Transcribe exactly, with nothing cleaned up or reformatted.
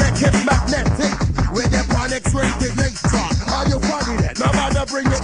make it magnetic. With the panic rated link track. Are you funny then? No matter bring it